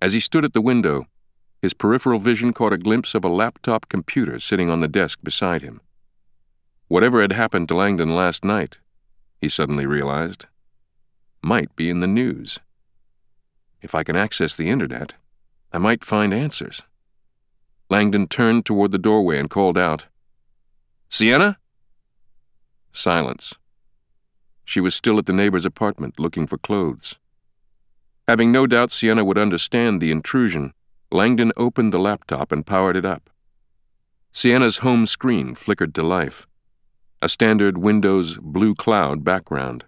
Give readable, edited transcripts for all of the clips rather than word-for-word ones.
As he stood at the window, his peripheral vision caught a glimpse of a laptop computer sitting on the desk beside him. Whatever had happened to Langdon last night, he suddenly realized, might be in the news. If I can access the internet, I might find answers. Langdon turned toward the doorway and called out, "Sienna?" Silence. She was still at the neighbor's apartment looking for clothes. Having no doubt Sienna would understand the intrusion, Langdon opened the laptop and powered it up. Sienna's home screen flickered to life, a standard Windows blue cloud background.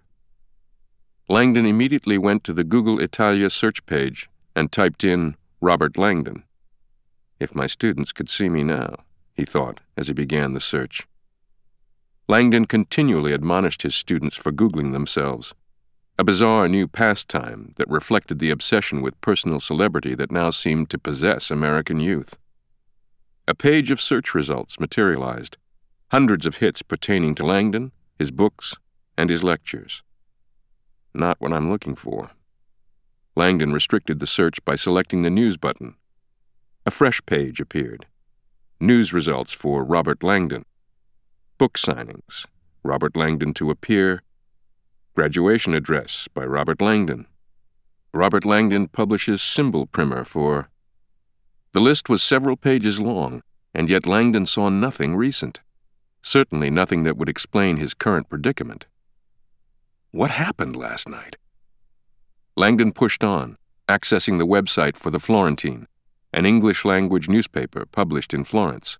Langdon immediately went to the Google Italia search page and typed in Robert Langdon. If my students could see me now, he thought as he began the search. Langdon continually admonished his students for Googling themselves, a bizarre new pastime that reflected the obsession with personal celebrity that now seemed to possess American youth. A page of search results materialized, hundreds of hits pertaining to Langdon, his books, and his lectures. Not what I'm looking for. Langdon restricted the search by selecting the News button. A fresh page appeared. News results for Robert Langdon. Book signings. Robert Langdon to appear. Graduation address by Robert Langdon. Robert Langdon publishes symbol primer for... The list was several pages long, and yet Langdon saw nothing recent. Certainly nothing that would explain his current predicament. What happened last night? Langdon pushed on, accessing the website for the Florentine, an English-language newspaper published in Florence.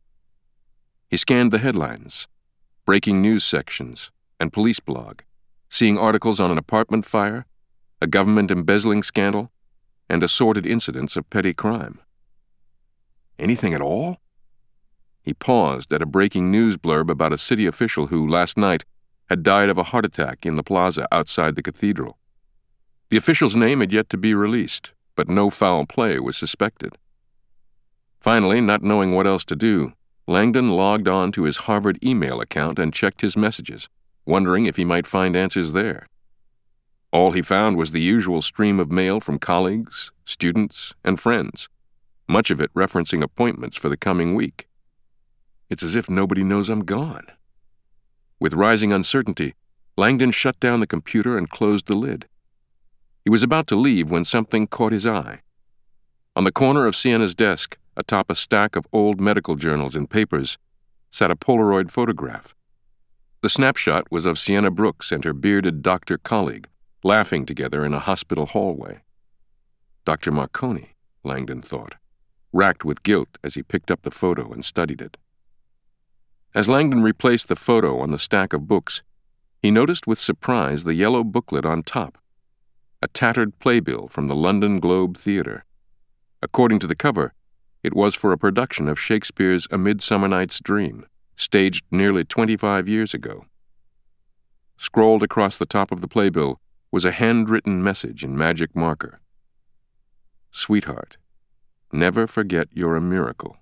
He scanned the headlines, breaking news sections, and police blog, seeing articles on an apartment fire, a government embezzling scandal, and assorted incidents of petty crime. Anything at all? He paused at a breaking news blurb about a city official who, last night, had died of a heart attack in the plaza outside the cathedral. The official's name had yet to be released, but no foul play was suspected. Finally, not knowing what else to do, Langdon logged on to his Harvard email account and checked his messages, wondering if he might find answers there. All he found was the usual stream of mail from colleagues, students, and friends, much of it referencing appointments for the coming week. It's as if nobody knows I'm gone. With rising uncertainty, Langdon shut down the computer and closed the lid. He was about to leave when something caught his eye. On the corner of Sienna's desk, atop a stack of old medical journals and papers, sat a Polaroid photograph. The snapshot was of Sienna Brooks and her bearded doctor colleague, laughing together in a hospital hallway. Dr. Marconi, Langdon thought, racked with guilt as he picked up the photo and studied it. As Langdon replaced the photo on the stack of books, he noticed with surprise the yellow booklet on top, a tattered playbill from the London Globe Theatre. According to the cover, it was for a production of Shakespeare's A Midsummer Night's Dream, staged nearly 25 years ago. Scrawled across the top of the playbill was a handwritten message in magic marker. Sweetheart, never forget you're a miracle.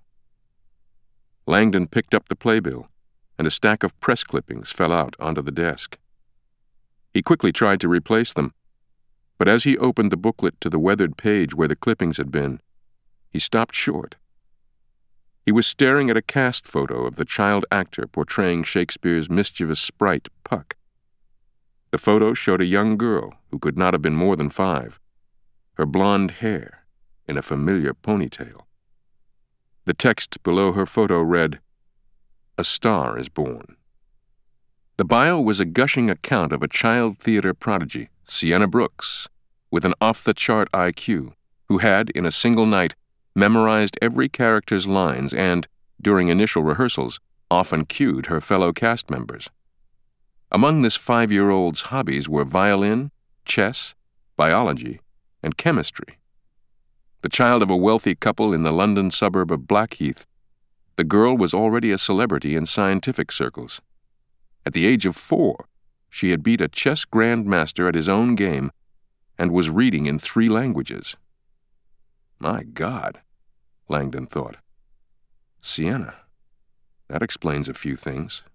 Langdon picked up the playbill, and a stack of press clippings fell out onto the desk. He quickly tried to replace them, but as he opened the booklet to the weathered page where the clippings had been, he stopped short. He was staring at a cast photo of the child actor portraying Shakespeare's mischievous sprite, Puck. The photo showed a young girl who could not have been more than 5, her blonde hair in a familiar ponytail. The text below her photo read, "A star is born." The bio was a gushing account of a child theater prodigy, Sienna Brooks, with an off-the-chart IQ, who had, in a single night, memorized every character's lines and, during initial rehearsals, often cued her fellow cast members. Among this 5-year-old's hobbies were violin, chess, biology, and chemistry. The child of a wealthy couple in the London suburb of Blackheath, the girl was already a celebrity in scientific circles. At the age of 4, she had beat a chess grandmaster at his own game and was reading in 3 languages. My God, Langdon thought. Sienna. That explains a few things.